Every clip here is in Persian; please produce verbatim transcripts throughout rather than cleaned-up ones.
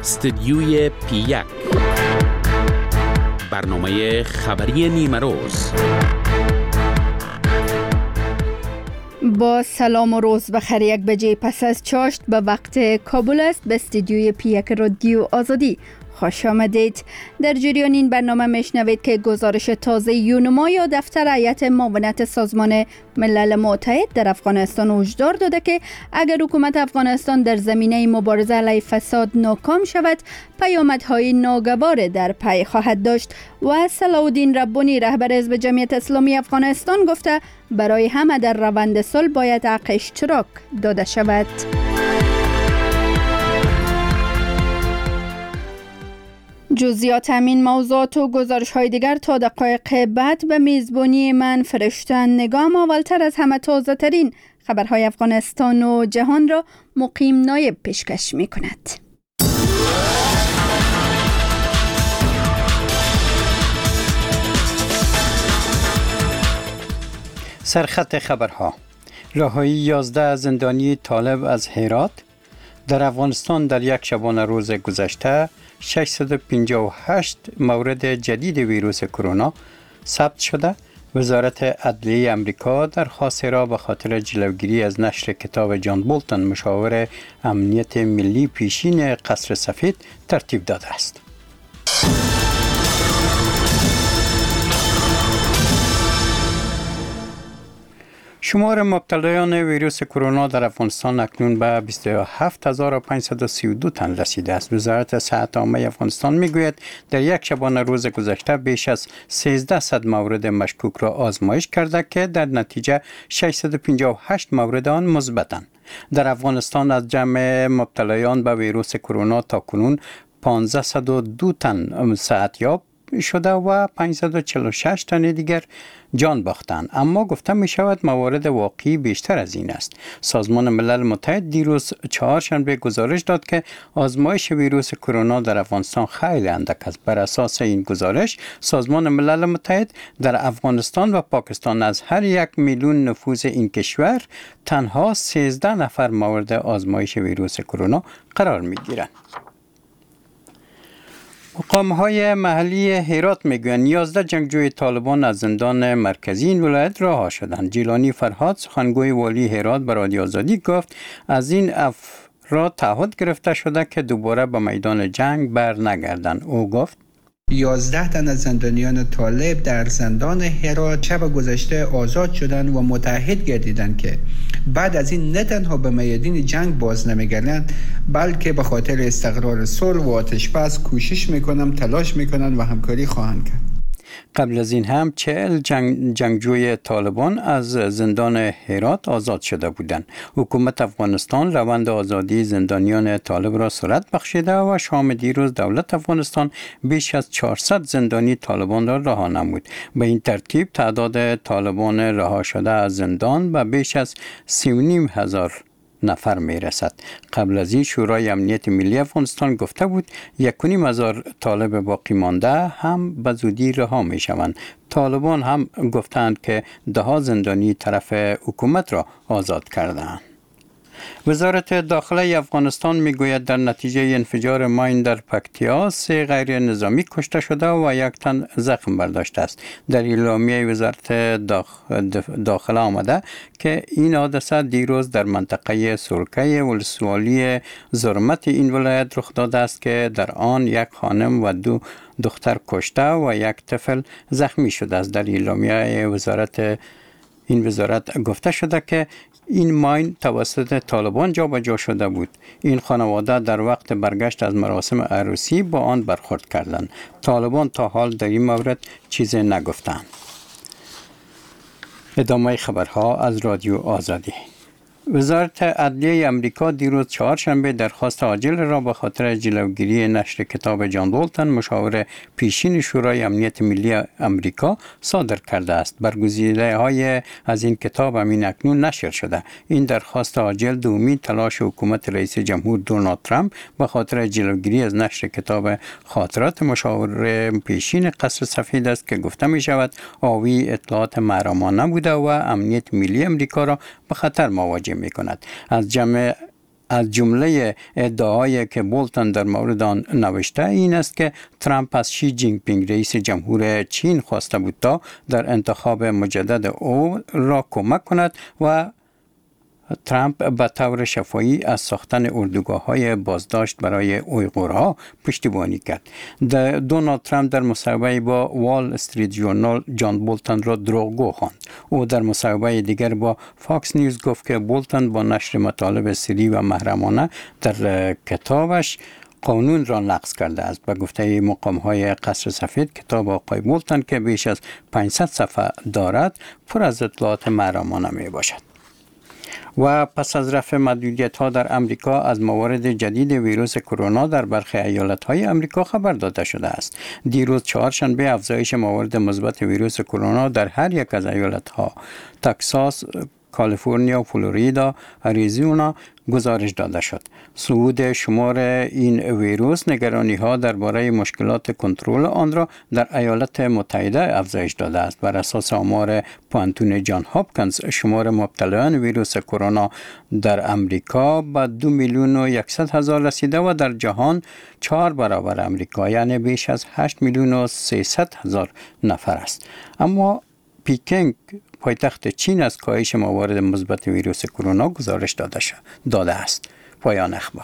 استدیوی پی یک، برنامه خبری نیمه روز. با سلام و روز بخیر. یک بجه پس از چاشت به وقت کابل است. به استدیوی پی یک رادیو آزادی خوش آمدید. در جریان این برنامه میشنوید که گزارش تازه یونما یا دفتر هیئت معاونت سازمان ملل متحد در افغانستان هشدار داده که اگر حکومت افغانستان در زمینه مبارزه علیه فساد ناکام شود، پیامدهای ناگوار در پی خواهد داشت. و صلاح الدین ربانی رهبر حزب جمعیت اسلامی افغانستان گفته برای همه در روند صلح باید حق اشتراک داده شود. جزئیات همین موضوعات و گزارش های دیگر تا دقایق بعد به میزبانی من فرشتن نگام. اولتر از همه تازه ترین خبرهای افغانستان و جهان را مقیم نایب پیشکش می کند. سرخط خبرها: رهایی یازده زندانی طالب از هرات. در افغانستان در یک شبانه روز گذشته ششصد و پنجاه و هشت مورد جدید ویروس کرونا ثبت شده. وزارت عدلیه امریکا درخواست را به خاطر جلوگیری از نشر کتاب جان بولتون مشاور امنیت ملی پیشین قصر سفید ترتیب داده است. شمار مبتلایان ویروس کرونا در افغانستان اکنون به بیست و هفت هزار و پانصد و سی و دو تن رسیده است. وزارت صحت عامه افغانستان میگوید در یک شبانه روز گذشته بیش از سیزده صد مورد مشکوک را آزمایش کرده که در نتیجه ششصد و پنجاه و هشت مورد آن مثبتند. در افغانستان از جمع مبتلایان به ویروس کرونا تاکنون پانصد و دو تن صحتیاب شده و پانصد و چهل و شش تن دیگر جان باختند، اما گفته می شود موارد واقعی بیشتر از این است. سازمان ملل متحد دیروز چهارشنبه گزارش داد که آزمایش ویروس کرونا در افغانستان خیلی اندک است. بر اساس این گزارش سازمان ملل متحد در افغانستان و پاکستان از هر یک میلیون نفوس این کشور تنها سیزده نفر مورد آزمایش ویروس کرونا قرار می گیرند. مقام‌های محلی هرات میگویند یازده جنگجوی طالبان از زندان مرکزی این ولایت رها شدند. جیلانی فرهاد سخنگوی والی هرات به رادیو آزادی گفت از این افراد تعهد گرفته شده که دوباره به میدان جنگ بر نگردند. او گفت یازده تن از زندانیان طالب در زندان هرات شب گذشته آزاد شدند و متعهد گردیدند که بعد از این نه تنها به میدان جنگ باز نمیگردند، بلکه به خاطر استقرار صلح و آتش‌بس کوشش میکنند، تلاش میکنند و همکاری خواهند کرد. قبل از این هم چهل جنگ جنگجوی طالبان از زندان هرات آزاد شده بودند. حکومت افغانستان روند آزادی زندانیان طالب را سرعت بخشیده و شام دیروز دولت افغانستان بیش از چهارصد زندانی طالبان را رها نمود. به این ترتیب تعداد طالبان رها شده از زندان به بیش از سی و نیم هزار نفر می رسد. قبل از این شورای امنیت ملی افغانستان گفته بود یک و نیم هزار طالب باقی مانده هم به زودی رها می شوند. طالبان هم گفتند که ده ها زندانی طرف حکومت را آزاد کردند. وزارت داخله افغانستان میگوید در نتیجه انفجار ماین در پکتیا سه غیر نظامی کشته شده و یک تن زخم برداشته است. در اعلامیه وزارت داخله آمده که این حادثه دیروز در منطقه سرکه ولسوالی زرمت این ولایت رخ داده است که در آن یک خانم و دو دختر کشته و یک طفل زخمی شده است. در اعلامیه وزارت این وزارت گفته شده که این ماین توسط طالبان جابجا شده بود. این خانواده در وقت برگشت از مراسم عروسی با آن برخورد کردند. طالبان تا حال در این مورد چیزی نگفتند. ادامه خبرها از رادیو آزادی. وزارت عدلیه امریکا دیروز چهارشنبه درخواست عاجل را به خاطر جلوگیری نشر کتاب جان بولتون مشاور پیشین شورای امنیت ملی امریکا صادر کرده است. برگزیده های از این کتاب همین اکنون نشر شده. این درخواست عاجل دومین تلاش حکومت رئیس جمهور دونالد ترامپ به خاطر جلوگیری از نشر کتاب خاطرات مشاور پیشین قصر سفید است که گفته می شود آوی اطلاعات محرمانه بوده و امنیت ملی امریکا را به خطر مواجه می کند. از جمع از جمله ادعاهایی که بولتن در مورد آن نوشته این است که ترامپ از شی جینگ پینگ رئیس جمهور چین خواسته بود تا در انتخاب مجدد او را کمک کند و ترامپ به طور شفاهی از ساختن اردوگاه‌های بازداشت برای اویغورها پشتیبانی کرد. دونالد ترامپ در مصاحبه با وال استریت ژورنال جان بولتن را دروغگو خواند. او در مصاحبه دیگر با فاکس نیوز گفت که بولتن با نشر مطالب سری و محرمانه در کتابش قانون را نقض کرده است. به گفته مقام‌های قصر سفید کتاب آقای بولتن که بیش از پانصد صفحه دارد پر از اطلاعات محرمانه می باشد. و پس از رفع محدودیت‌ها در امریکا از موارد جدید ویروس کرونا در برخی ایالت‌های امریکا خبر داده شده است. دیروز چهارشنبه افزایش موارد مثبت ویروس کرونا در هر یک از ایالت‌ها تگزاس، کالیفرنیا، فلوریدا، آریزونا گزارش داده شد. صعود شمار این ویروس نگرانی‌ها درباره مشکلات کنترل آن را در ایالات متحده افزایش داده است. بر اساس آمار پانتون جان هاپکینز شمار مبتلایان ویروس کرونا در امریکا به دو میلیون و یکصد هزار رسیده و در جهان چهار برابر امریکا یعنی بیش از هشت میلیون و سیصد هزار نفر است. اما پکین پایتخت چین از کاهش موارد مثبت ویروس کرونا گزارش داده شد داده است. پایان اخبار.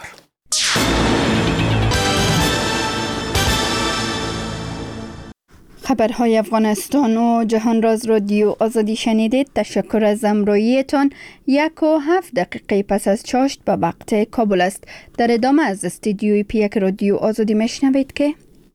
خبرهای افغانستان و جهان راز رادیو آزادی شنیدید. تشکر از همراهیتان. یک و هفت دقیقه پس از چاشت به وقت کابل است. در ادامه از استودیوی پی یک رادیو آزادی میشنوید که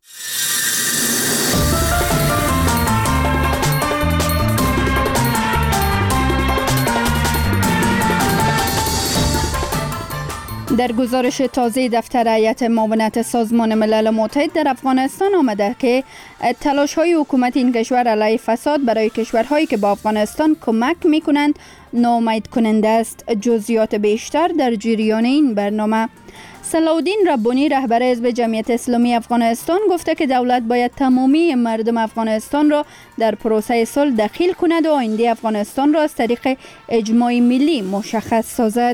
در گزارش تازه دفتر هیئت معاونت سازمان ملل متحد در افغانستان آمده که تلاش‌های حکومت این کشور علیه فساد برای کشورهایی که با افغانستان کمک می‌کنند ناامید کننده است. جزئیات بیشتر در جریان این برنامه. صلاح‌الدین ربانی رهبر حزب جمعیت اسلامی افغانستان گفته که دولت باید تمامی مردم افغانستان را در پروسه صلح دخیل کند و آینده افغانستان را از طریق اجماع ملی مشخص سازد.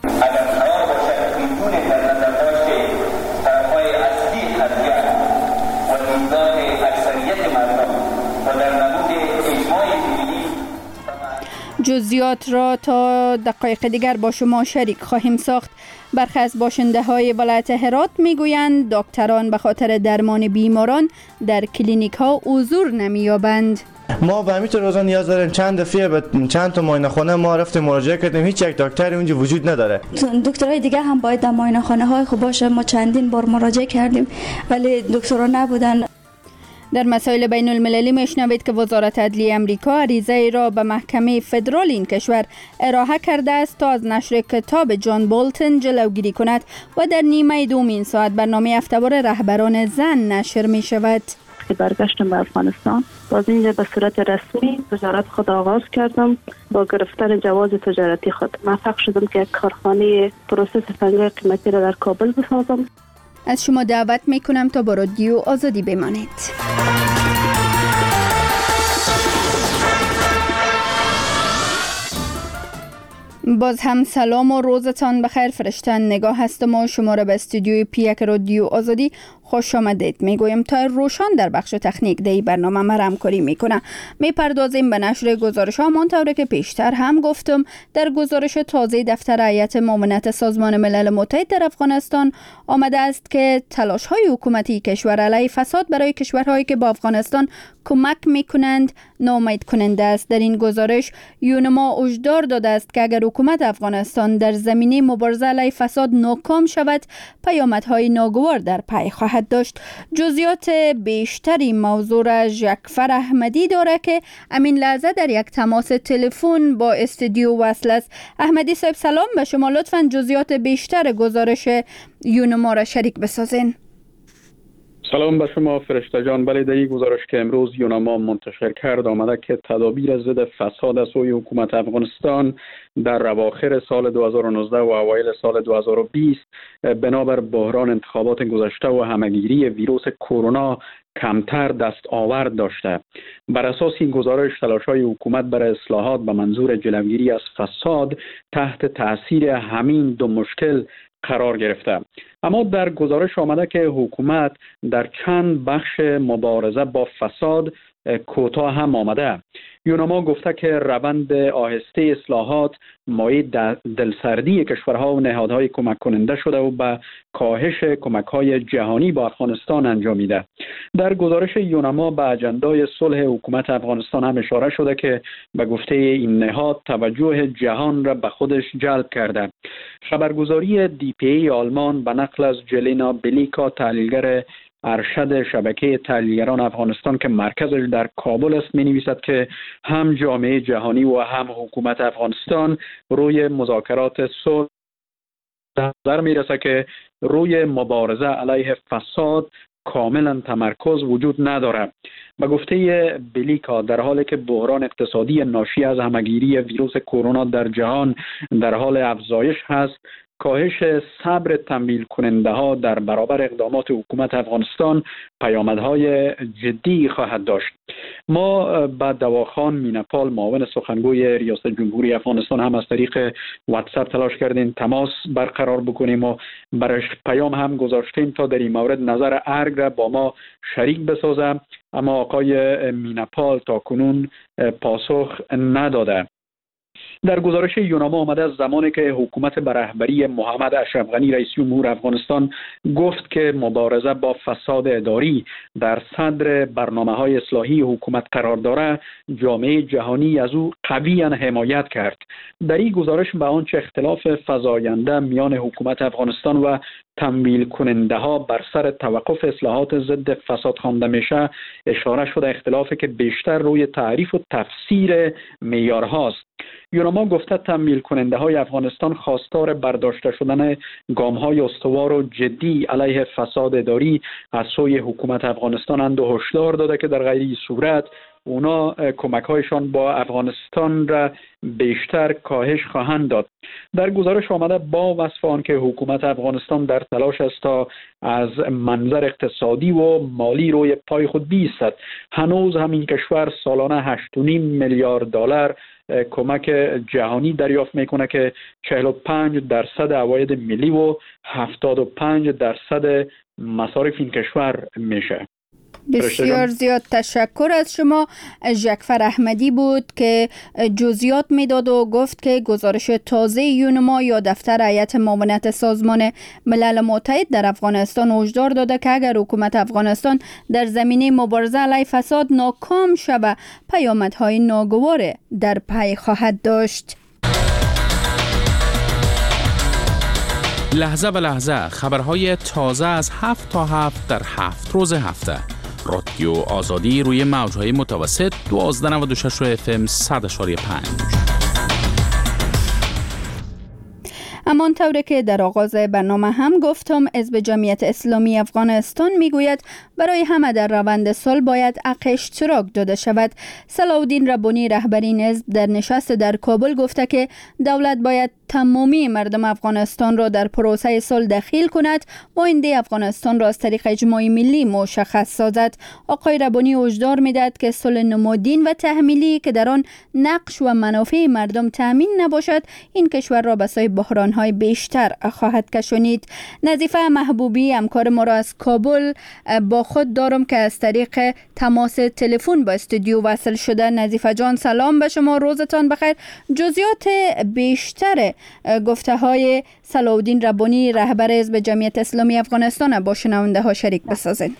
جزئیات را تا دقایق دیگر با شما شریک خواهیم ساخت. برخی از باشنده های ولایت هرات میگویند دکتران به خاطر درمان بیماران در کلینیک ها حضور نمییابند. ما به همین روزا نیاز داریم. چند دفعه به چند تا معاینه خانه ما رفتیم مراجعه کردیم، هیچ یک دکتری اونجا وجود نداره. دکترای دیگه هم باید در معاینه خانه های خوب باشه. ما چندین بار مراجعه کردیم ولی دکترها نبودن. در مسائل بین المللی میشنوید که وزارت عدلیه امریکا عریضه را به محکمه فدرال این کشور ارائه کرده است تا از نشر کتاب جان بولتن جلوگیری کند و در نیمه دوم این ساعت برنامه هفته‌وار رهبران زن نشر می شود. که برگشتم به افغانستان باز اینجا به صورت رسمی تجارت خود آغاز کردم. با گرفتن جواز تجارتی خود موفق شدم که یک کارخانه پروسس سنگ‌های قیمتی را در کابل بسازم. از شما دعوت می کنم تا با رادیو آزادی بمانید. باز هم سلام و روزتان بخیر. فرشتن نگاه هستم و شما را به استودیوی پی یک رادیو آزادی خوش آمدید میگویم. تا روشان در بخش تکنیک دی برنامه ما همکاری میکنه. میپردازیم به نشر گزارش ها همانطور که پیشتر هم گفتم. در گزارش تازه دفتر هیئت معاونت سازمان ملل متحد در افغانستان آمده است که تلاش های حکومتی کشور علیه فساد برای کشورهایی که با افغانستان کمک میکنند ناامید کننده است. در این گزارش یونما هشدار داده است که اگر حکومت افغانستان در زمینه مبارزه علیه فساد ناکام شود پیامدهای ناگوار در پی خواهد داشت. جزئیات بیشتری موضوع را ژکفر احمدی داره که امین لحظه در یک تماس تلفن با استودیو وصل است. احمدی صاحب سلام به شما. لطفاً جزئیات بیشتر گزارش یونما را شریک بسازین. سلام به شما فرشته جان. بله، در این گزارش که امروز یونما منتشر کرد آمده که تدابیر ضد فساد از سوی حکومت افغانستان در اواخر سال دو هزار و نوزده و اوایل سال دو هزار و بیست بنابر بحران انتخابات گذشته و همهگیری ویروس کرونا کمتر دستاورد داشته. بر اساس این گزارش تلاش‌های حکومت برای اصلاحات به منظور جلوگیری از فساد تحت تاثیر همین دو مشکل قرار گرفته. اما در گزارش آمده که حکومت در چند بخش مبارزه با فساد کوتاه هم آمده. یوناما گفته که روند آهسته اصلاحات مایه دلسردی کشورها و نهادهای کمک کننده شده و به کاهش کمک‌های جهانی با افغانستان انجامیده. در گزارش یوناما به اجندای صلح حکومت افغانستان هم اشاره شده که به گفته این نهاد توجه جهان را به خودش جلب کرده. خبرگزاری دی پی ای آلمان به نقل از جلینا بلیکا، تحلیلگر ارشد شبکه تحلیلگران افغانستان که مرکزش در کابل است، می نویسد که هم جامعه جهانی و هم حکومت افغانستان روی مذاکرات صلح در نظر می رسد که روی مبارزه علیه فساد کاملا تمرکز وجود ندارد. به گفته بلیکا در حالی که بحران اقتصادی ناشی از همگیری ویروس کرونا در جهان در حال افزایش هست، کاهش صبر تمویل کننده ها در برابر اقدامات حکومت افغانستان پیامدهای جدی خواهد داشت. ما با دواخان مینپال، معاون سخنگوی ریاست جمهوری افغانستان، هم از طریق واتساپ تلاش کردیم تماس برقرار بکنیم و برش پیام هم گذاشتیم تا در این مورد نظر ارگ را با ما شریک بسازم، اما آقای مینپال تا کنون پاسخ نداده. در گزارش یوناما آمده از زمانی که حکومت به رهبری محمد اشرف غنی رئیس جمهور افغانستان گفت که مبارزه با فساد اداری در صدر برنامه‌های اصلاحی حکومت قرار دارد، جامعه جهانی از او قویاً حمایت کرد. در این گزارش به آنچه اختلاف فزاینده میان حکومت افغانستان و تمویل کننده ها بر سر توقف اصلاحات ضد فساد خوانده میشه اشاره شده، اختلافی که بیشتر روی تعریف و تفسیر معیارهاست. یوناما گفته تمویل کننده های افغانستان خواستار برداشته شدن گام های استوار و جدی علیه فساد اداری از سوی حکومت افغانستان اند و هشدار داده که در غیر این صورت اونا کمک هایشان با افغانستان را بیشتر کاهش خواهند داد. در گزارش آمده با وصف آن که حکومت افغانستان در تلاش است تا از منظر اقتصادی و مالی روی پای خود بیستد، هنوز همین کشور سالانه هشت و نیم میلیارد دلار کمک جهانی دریافت میکنه که چهل و پنج درصد عواید ملی و هفتاد و پنج درصد مصارف این کشور میشه. بسیار زیاد تشکر از شما. ژکفر احمدی بود که جزئیات میداد و گفت که گزارش تازه یونما یا دفتر هیئت معاونت سازمان ملل متحد در افغانستان هشدار داده که اگر حکومت افغانستان در زمینه مبارزه علیه فساد ناکام شود، پیامدهای ناگوار در پی خواهد داشت. لحظه به لحظه خبرهای تازه از هفت تا هفت در هفت روز هفته. رادیو آزادی روی موجهای متوسط دوازده نود و شش اف ام صد و پنج. همان طوری که در آغاز برنامه هم گفتم، حزب جمعیت اسلامی افغانستان میگوید برای همه در روند صلح باید حق اشتراک داده شود. صلاح‌الدین ربانی رهبر این حزب در نشست در کابل گفته که دولت باید تمامی مردم افغانستان را در پروسه صلح دخیل کند، آینده افغانستان را از طریق اجماع ملی مشخص سازد. آقای ربانی هشدار میدهد که صلح نمادین و تحمیلی که در آن نقش و منافع مردم تامین نباشد، این کشور را به سوی بحران‌های بیشتر خواهد کشانید. نظیفه محبوبی همکار ما را از کابل با خود دارم که از طریق تماس تلفن با استودیو وصل شده. نظیفه جان سلام به شما، روزتان بخیر. جزئیات بیشتر گفته های صلاح‌الدین ربانی رهبر حزب جمعیت اسلامی افغانستان با شنونده ها شریک بسازید.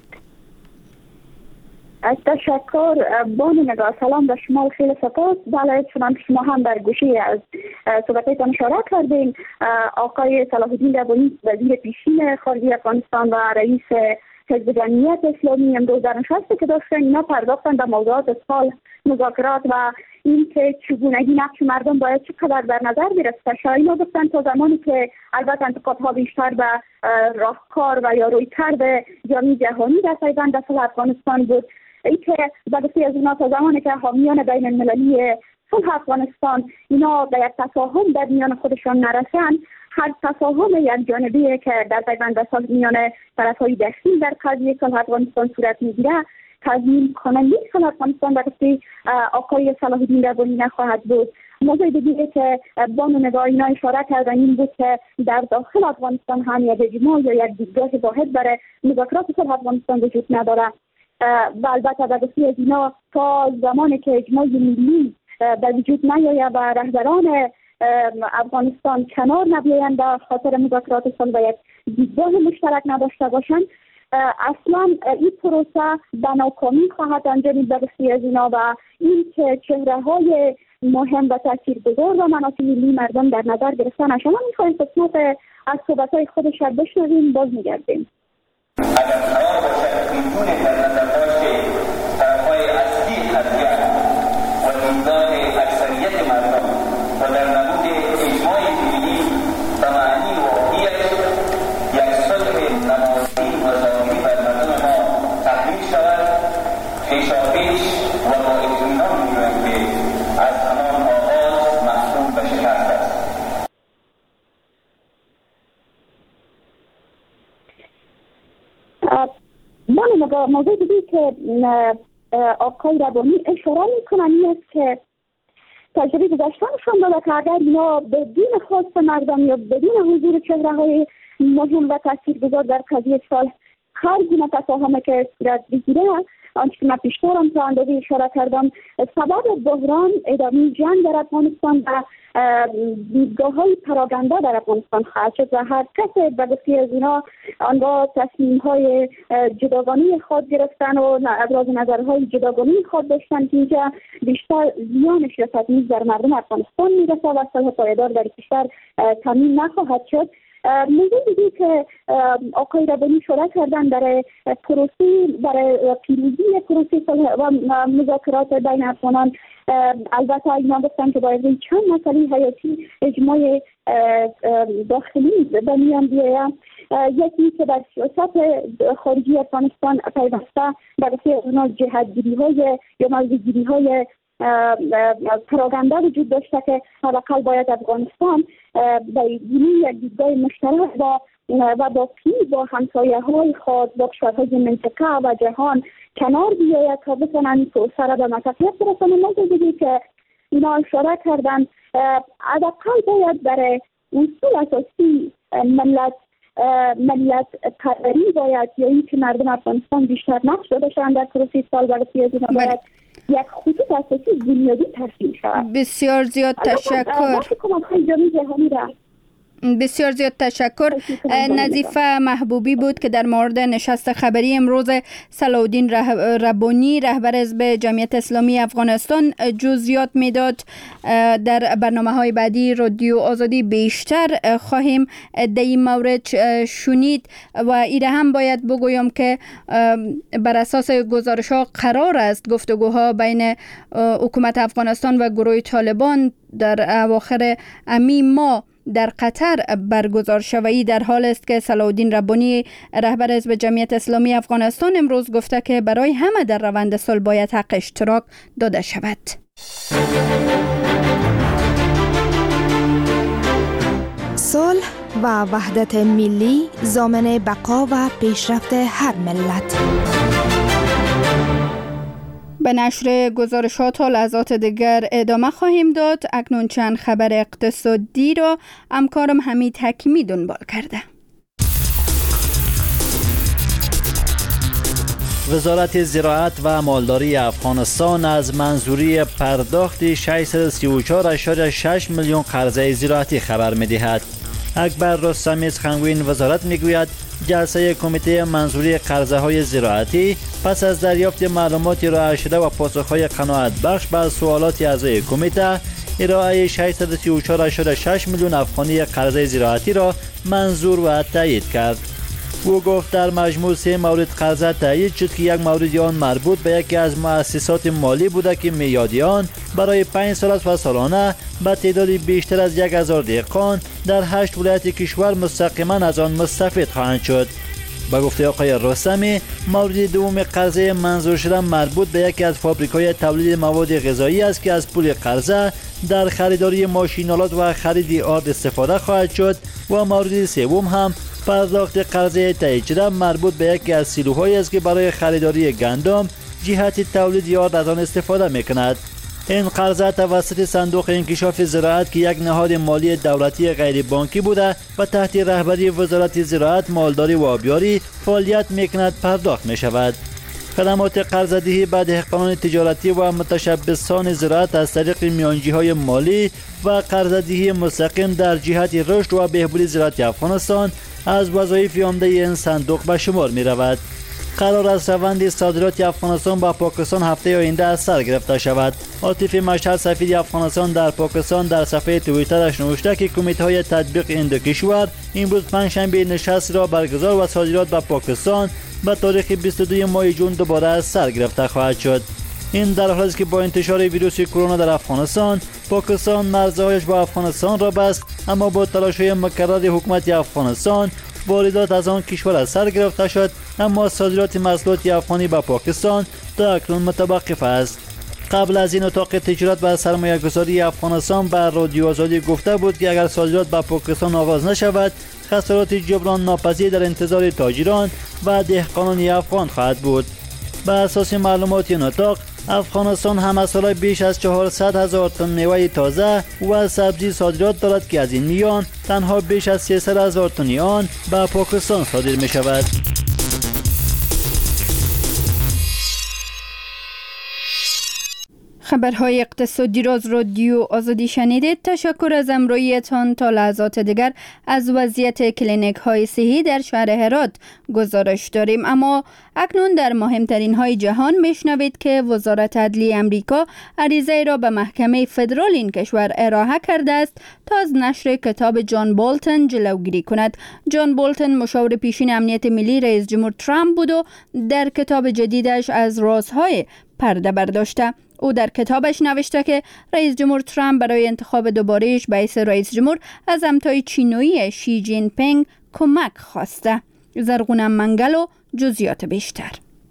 تشکر بانو نگاه، سلام به شما، خیلی سپاس. بله، چنانکه شما هم در گوشه از صحبتتان اشاره کردین، آقای صلاح‌الدین ربانی وزیر پیشین خارجه افغانستان و رئیس حزب جمعیت اسلامی امروز در نشستی که داشتن اینا پرداختن به موضوعات صلح، مذاکرات و این که چگونگی نقش مردم باید چقدر در نظر برسه. اینا گفتن تا زمانی که البته انتقادها بیشتر به راهکار و یا رویکرد جامعه جهانی در پیوند به صلح افغانستان بود، این که بگفته از اونا تا زمانی که حامیان بین المللی صلح افغانستان اینا به یک تفاهم در میان خودشان نرسن، هر تفاهم یک جانبی که در پیوند سال میان طرفهای دخیل در قضیه صلح افغانستان صورت میگیره تضمین کننده صلح افغانستان برای آقای صلاح الدین ربانی نخواهد بود. موضوع دیگه که بانو نگاه اینا اشاره کردن این بود که در داخل افغانستان هم یک اجماع یا یک دیدگاه واحد برای مذاکرات صلح افغانستان وجود نداره و البته در بسیاری از اینا تا زمانی که اجماع ملی به وجود نیاید و رهبران افغانستان کنار نبیایند در خاطر مذاکرات صلح و یک دیدگاه مشترک نداشته باشند اصلا این پروسه به ناکامی خواهد انجامید در بسیاری از اینا و این که چهره های مهم و تاثیرگذار و منافع ملی مردم در نظر گرفته نشود. ما می‌خواهیم قسمت از صحبت‌های خودش را بشنویم باز می‌گردیم. اگر قرار باشد میتونه در نظر داشته طرفهای اصلی قضیه و دیدگاه اکثریت مردم و در نبود اجماع ملی به معنی واقعیت یک صلح نمادین و ظاهری بر مردم ما تحمیل شود پیشاپیش و با اطمینان می‌گویم که از همان آغاز محصول به شکست است. من موضوع دیگه که آقای ربانی اشاره میکنن این است که تجربه گذشته‌شان داده که اگر اینا بدون خواست مردم یا بدون حضور چهره‌های مهم و تاثیرگذار در قضیه صلح هر گونه تفاهمی که صورت بگیره آنچه که من پیشتر هم تا اندازه اشاره کردم سبب بحران ادامه جنگ در افغانستان و دیدگاه‌های پراگنده در افغانستان خواهد شد و هر کس به گفته از اینا آنگاه تصمیم‌های جداگانه خود گرفتن و ابراز نظرهای جداگانه خود داشتن که اینجا بیشتر زیانش رسد نیز در مردم افغانستان میرسه و صلح پایدار در کشور تامین نخواهد شد. موضوع دیگه که آقای ربانی اشاره کردن برای پروسه برای پیروزی پروسه صلح و مذاکرات بین افغانان البته اینا گفتن که باید چند مسئله حیاتی اجماع داخلی به میان بیاید. یکی که در سیاست خارجی افغانستان پیوسته برای اونا جهتگیری‌های یا موضوعگیری‌های پراگنده وجود داشته که حداقل باید افغانستان به یک دیدگاه مشترک و و با پی با همسایه‌های خود با کشورهای منطقه و جهان کنار بیاید تا بتونن توسعه را به موفقیت برسانند. موضوع دیگه که اینا اشاره کردن حداقل باید برای اصول اساسی ملت ملت پروری باید یا اینکه مردم افغانستان بیشتر نقش داشتن در پروسه سالگرد از اینا باید یک خطوط اساسی بنیادی ترسیم شود. بسیار زیاد تشکر. بسیار زیاد تشکر. نظیفه محبوبی بود که در مورد نشست خبری امروز صلاح الدین ربانی رهبر حزب جمعیت اسلامی افغانستان جزئیات میداد. در برنامه‌های بعدی رادیو آزادی بیشتر خواهیم در این مورد شنید و ایره هم باید بگویم که بر اساس گزارش‌ها قرار است گفتگوها بین حکومت افغانستان و گروه طالبان در اواخر امی ماه در قطر برگزار شوی در حال است که صلاح الدین ربانی رهبر حزب جمعیت اسلامی افغانستان امروز گفته که برای همه در روند صلح باید حق اشتراک داده شود. صلح و وحدت ملی ضامن بقا و پیشرفت هر ملت. به نشر گزارشات و لحظات دیگر ادامه خواهیم داد. اکنون چند خبر اقتصادی را همکارم حمید حکیمی دنبال کرده. وزارت زراعت و مالداری افغانستان از منظوری پرداخت ششصد و سی و چهار ممیز شش میلیون قرضه زراعتی خبر می‌دهد. اکبر رستمی سخنگوی وزارت میگوید جلسه کمیته منظوری قرضه های زراعتی پس از دریافت معلومات ارائه شده و پاسخهای قناعت بخش بر سوالات اعضای کمیته ارائه ششصد و سی و چهار ممیز شش میلیون افغانی قرضه زراعتی را منظور و تایید کرد. او گفت در مجموع سه مورد قرضه تایید شد که یک مورد آن مربوط به یکی از مؤسسات مالی بوده که میادی آن برای پنج سال است و سالانه به تعداد بیشتر از یک هزار دهقان در هشت ولایت کشور مستقیما از آن مستفید خواهند شد. با گفته آقای رستمی، مورد دوم قرضه منظور شده مربوط به یکی از فابریک‌های تولید مواد غذایی است که از پول قرضه در خریداری ماشین‌آلات و خرید آرد استفاده خواهد شد و مورد سوم هم پرداخت قرضه تایید شده مربوط به یکی از سیلوهایی است که برای خریداری گندم جهت تولید آرد از آن استفاده می‌کند. این قرضه توسط صندوق انکشاف زراعت که یک نهاد مالی دولتی غیر بانکی بوده و تحت رهبری وزارت زراعت، مالداری و آبیاری فعالیت می‌کند پرداخت می‌شود. خدمات قرضه‌دهی به دهقانان تجارتی و متشبثان زراعت از طریق میانجی‌های مالی و قرضه‌دهی مستقیم در جهت رشد و بهبود زراعت افغانستان از وظایف عمده این صندوق به شمار می‌رود. قرار است روند صادرات افغانستان با پاکستان هفته آینده از سر گرفته شود. عاطف مشهد سفیر افغانستان در پاکستان در صفحه توییترش نوشته که کمیته تطبیق این دو کشور امروز پنجشنبه نشست را برگزار و صادرات به پاکستان به تاریخ بیست و دو ماه ژوئن دوباره از سر گرفته خواهد شد. این در حالی است که با انتشار ویروس کرونا در افغانستان، پاکستان مرزهایش با افغانستان را بست، اما با تلاش‌های مکرر حکومت افغانستان واردات از آن کشور از سر گرفته شد، اما صادرات محصولات افغانی به پاکستان تا اکنون متوقف است. قبل از این اتاق تجارت و سرمایه‌گذاری افغانستان به رادیو آزادی گفته بود که اگر صادرات به پاکستان آغاز نشود، خسارات جبران ناپذیر در انتظار تاجران و دهقانان افغان خواهد بود. به اساس معلومات این اتاق، افغانستان هم سال بیش از چهارصد هزار تن میوه تازه و سبزی صادرات دارد که از این میان تنها بیش از سیصد هزار تن آن به پاکستان صادر می شود. خبرهای اقتصادی را از رادیو آزادی شنیدید. تشکر از همراهیتان. تا لحظات دیگر از وضعیت کلینیک های صحی در شهر هرات گزارش داریم، اما اکنون در مهمترین های جهان میشنوید که وزارت عدلیه امریکا عریضه را به محکمه فدرال این کشور ارائه کرده است تا از نشر کتاب جان بولتن جلوگیری کند. جان بولتن مشاور پیشین امنیت ملی رئیس جمهور ترامپ بود و در کتاب جدیدش از رازهای پرده برداشته. او در کتابش نوشته که رئیس جمهور ترامپ برای انتخاب دوباره‌اش به حیث رئیس جمهور از همتای چینویی شی جین پینگ کمک خواسته. زرغون منگلو جزئیات بیشتر.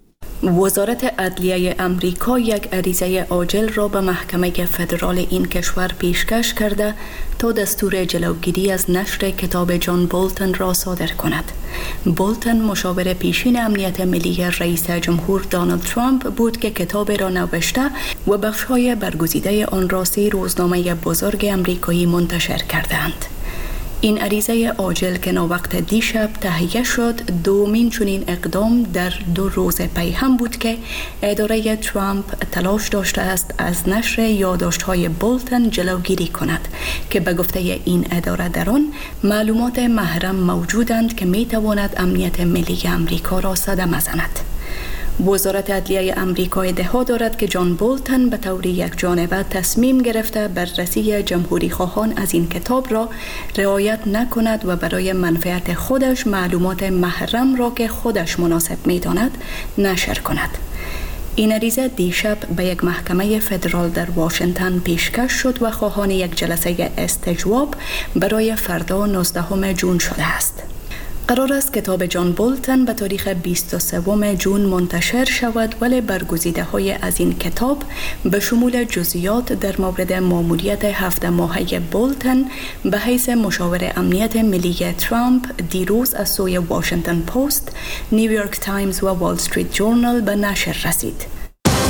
وزارت عدلیه امریکا یک عریضه عاجل را به محکمه فدرال این کشور پیشکش کرده تا دستور جلوگیری از نشر کتاب جان بولتن را صادر کند. بولتن مشاور پیشین امنیت ملی رئیس جمهور دونالد ترامپ بود که کتاب را نوشته و بخش‌های برگزیده آن را سه روزنامه بزرگ امریکایی منتشر کردند. این عریضه عاجل که ناوقت دیشب تهیه شد دومین چنین اقدام در دو روز پی هم بود که اداره ترامپ تلاش داشته است از نشر یادداشت‌های بولتن جلوگیری کند که به گفته این اداره در آن معلومات محرم موجودند که میتواند امنیت ملی امریکا را صدمه زند. وزارت عدلیه امریکا ادعا دارد که جان بولتن به طور یک جانبه تصمیم گرفته بررسی جمهوری خواهان از این کتاب را رعایت نکند و برای منفعت خودش معلومات محرم را که خودش مناسب می‌داند نشر کند. این عریضه دیشب به یک محکمه فدرال در واشنگتن پیشکش شد و خواهان یک جلسه استجواب برای فردا نوزدهم ژوئن شده است. قرار است کتاب جان بولتن به تاریخ بیست و سوم ژوئن منتشر شود، ولی برگزیده های از این کتاب به شمول جزئیات در مورد ماموریت هفت ماهه بولتن به حیث مشاور امنیت ملی ترامپ دیروز از سوی واشنگتن پست، نیویورک تایمز و وال استریت جورنال به نشر رسید.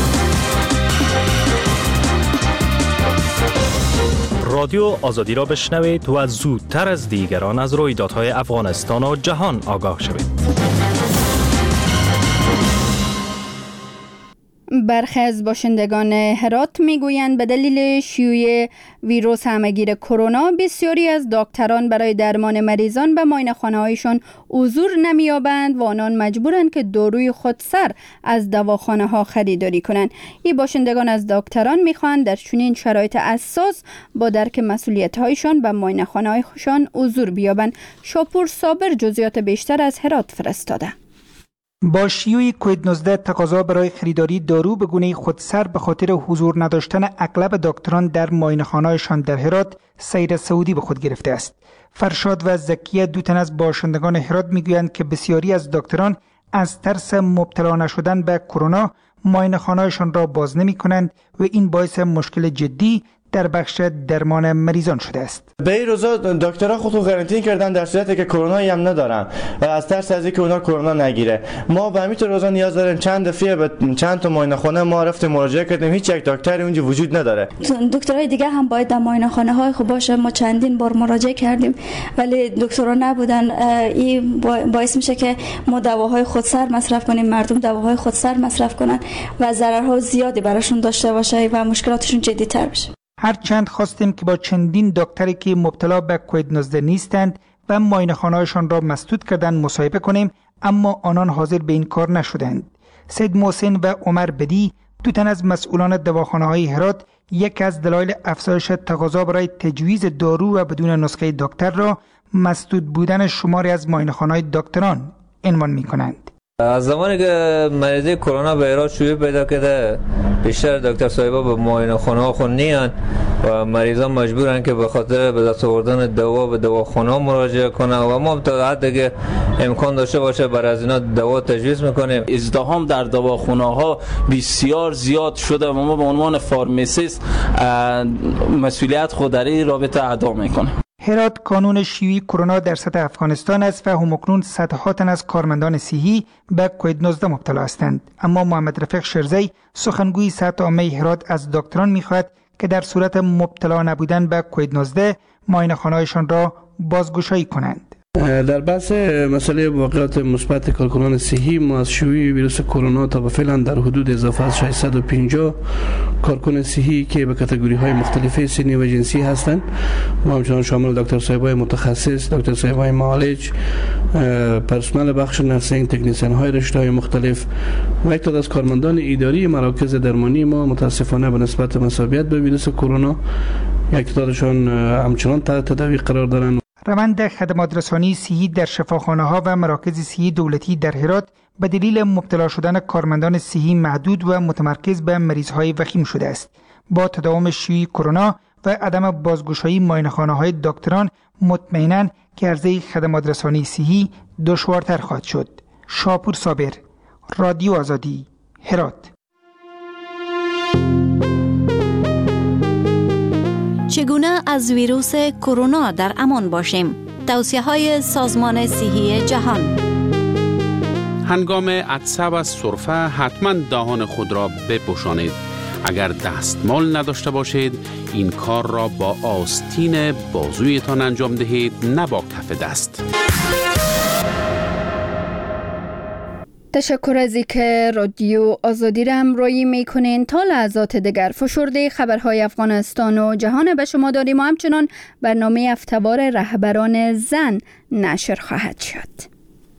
رادیو آزادی را بشنوید و زودتر از دیگران از رویدادهای افغانستان و جهان آگاه شوید. برخی از باشندگان هرات میگویند به دلیل شیوع ویروس همه‌گیر کرونا بسیاری از دکتران برای درمان مریضان به معاینه‌خانه‌هایشان حضور نمی‌یابند و آنان مجبورند که داروی خودسر از دواخانه‌ها خریداری کنند. این باشندگان از دکتران می‌خواهند در چنین شرایط اساس با درک مسئولیت‌هایشان به معاینه‌خانه‌هایشان حضور بیابند. شاپور صابر جزئیات بیشتر از هرات فرستاده. با شیوع کووید نوزده تقاضا برای خریداری دارو به گونه خودسر به خاطر حضور نداشتن اغلب دکتران در معاینه‌خانه‌هایشان در هرات سیر صعودی به خود گرفته است. فرشاد و زکیه دو تن از باشندگان هرات میگویند که بسیاری از دکتران از ترس مبتلا نشدن به کرونا معاینه‌خانه‌هایشان را باز نمی‌کنند و این باعث مشکل جدی در بخش درمان مریضان شده است. به این روزا دکترها خودشون قرنطینه کردن در صورتی که کرونا هم ندارن و از ترس از اینکه اونا کرونا نگیره. ما به همین روزا نیاز داریم چند دفعه به چند تا معاینه خانه ما رفتیم مراجعه کردیم، هیچ یک دکتری اونجا وجود نداره. دکترای دیگه هم باید در معاینه خانه های خوب باشه. ما چندین بار مراجعه کردیم ولی دکترها نبودن. این باعث میشه که ما دواهای خودسر مصرف کنیم، مردم دواهای خودسر مصرف کنن و ضررها زیادی براشون داشته باشه و مشکلاتشون جدی‌تر بشه. هرچند خواستیم که با چندین دکتری که مبتلا به کووید نوزده نیستند و معاینه‌خانه‌هایشان را مسدود کردند مصاحبه کنیم، اما آنان حاضر به این کار نشدند. سید محسن و عمر بدی، دو تن از مسئولان دواخانه‌های هرات، یک از دلایل افزایش تقاضا برای تجویز دارو و بدون نسخه دکتر را مسدود بودن شماری از معاینه‌خانه‌های دکتران عنوان می‌کنند. از زمانی که مریضی کرونا به ایران شیوع پیدا کرده، بیشتر دکتر صاحبا به معاینه خانه ها خود نیان و مریضان مجبورن که به خاطر به دست آوردن دوا به دواخانه ها مراجعه کنن و ما تا حدی که امکان داشته باشه برای از اینا دوا تجویز میکنیم. ازدحام در دواخانه ها بسیار زیاد شده و ما به عنوان فارماسیست مسئولیت خود در این رابطه ادا میکنیم. هرات کانون شیوع کرونا در سطح افغانستان است و همکنون صدها تن از کارمندان صحی به کووید نوزده مبتلا هستند. اما محمد رفیق شرزی، سخنگوی صحت عامه هرات، از دکتران می‌خواهد که در صورت مبتلا نبودن به کووید نوزده معاینه‌خانه‌هایشان را بازگشایی کنند. در بحث مسئله واقعات مثبت کارکنان صحی، ما از شیوع ویروس کرونا تا به فعلا در حدود اضافه از ششصد و پنجاه کارکن صحی که به کاتگوری های مختلف سنی و جنسی هستند، ما همچنان شامل دکتر صاحبای متخصص، دکتر صاحبای معالج، پرسنل بخش نرسینگ، تکنیسین های رشته های مختلف و یک تعداد از کارمندان اداری مراکز درمانی ما متاسفانه به نسبت مسابقت به ویروس کرونا یک تعدادشان همچنان تحت تداوی قرار دارند. روند خدمات رسانی صحی در شفاخانه‌ها و مراکز صحی دولتی در هرات به دلیل مبتلا شدن کارمندان صحی محدود و متمرکز به مریض‌های وخیم شده است. با تداوم شیوع کرونا و عدم بازگشایی معاینه‌خانه‌های دکتران، مطمئناً که عرضه خدمات رسانی صحی دشوارتر خواهد شد. شاپور صابر، رادیو آزادی، هرات. چگونه از ویروس کرونا در امان باشیم؟ توصیه‌های سازمان صحی جهان. هنگام عطسه و سرفه حتما دهان خود را بپوشانید. اگر دستمال نداشته باشید، این کار را با آستین بازویتان انجام دهید، نه با کف دست. تشکر از اینکه رادیو آزادی را همراهی میکنین. تا لحظات دیگر فشرده خبرهای افغانستان و جهان به شما داریم و همچنان برنامه افتوار رهبران زن نشر خواهد شد.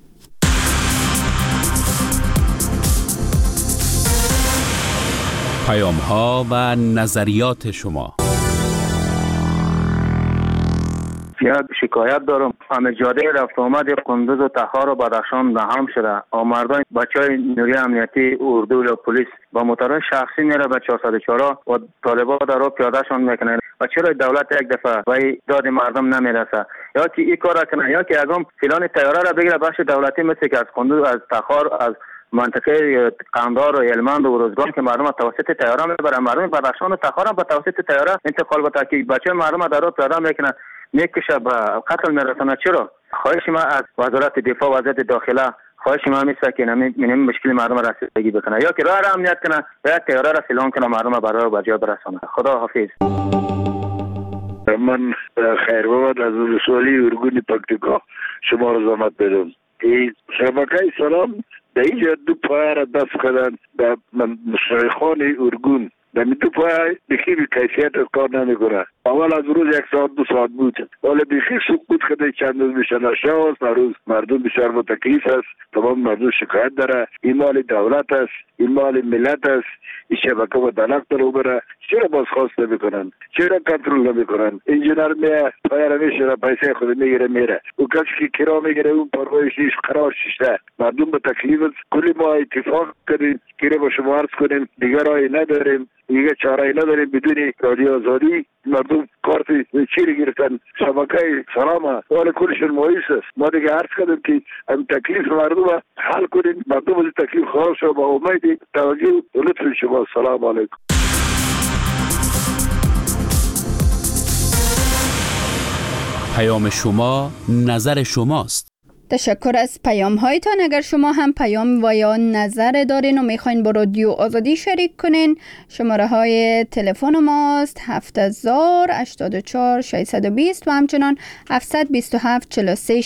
پیام ها و نظریات شما. زیاد شکایت دارم. همه جاده رفت آمد قندوز و تخار و بدخشان نهم شده. آمردان بچهای نیروی امنیتی اردو یا پلیس با موترهای شخصی میره به چهارصد و چهار و طالبان در رو پیادهشان میکنن. و چرا دولت یک دفعه به داد مردم نمیرسه؟ یا که این کار کنه یا که اگم فلان تیاره را بگیره بخش دولتی، مثل که از قندوز، از تخار، از منطقه قندار و هلمند و روزگان که مردم توسط تیاره میبرن، مردم بدخشان و تخار هم به توسط تیاره انتقال بده که بچه مردم در رو پیاده میکنن، میکشه به قتل میرسونه. چرا؟ خواهش ما از وزارت دفاع و وزارت داخله، خواهش ما میشه که نمی مشکل مردم را رسیدگی بکنه، یا که راه را امنیت کنه یا تیاره را سلام کنه، مردم را برای به جا برسونه. خدا حافظ. من خیر بابد از ولسوالی ارگون پکتیکا شما را زحمت بدم. این شبکه سلام در اینجا دو پایه را دست کردن به مشایخان ارگون. در دو پایه بخی بی کیفیت از کار نمی کنه. اول از روز یک ساعت دو ساعت بود، ولی بخی سکوت کرده چند روز میشه نشه هست. روز مردم بسیار با تکلیف است، تمام مردم شکایت داره. این مال دولت است، این مال ملت است. این شبکه و دلق رو بره. چرا بازخواست نمی کنن؟ چرا کنترل نمی کنن؟ انجینر میه پایه را میشه پیسه خود میگیره میره. او کسی که کرا میگیره اون پروایش نیش قرار ششته. مردم به تکلیف است. کلی ما اتفاق کردیم که با شما عرض کنیم دیگر راهی نداریم، دیگه چاره نداریم. بدون رادیو آزادی مردم کارت چیری گرفتن. شبکه سلامه ولی کلشون مایوس است. ما دیگه عرض کردیم که هم تکلیف مردم حل کنیم. مردم از تکلیف خلاص شد. با امید توجه و لطف شما. سلام علیکم. پیام شما نظر شماست. تشکر از پیام هایتان. اگر شما هم پیام و یا نظر دارین و میخواین با رادیو آزادی شریک کنین، شماره های تلفن ماست هفت هزار هشتاد و چهار ششصد و بیست و همچنان هفت دو هفت چهل و سه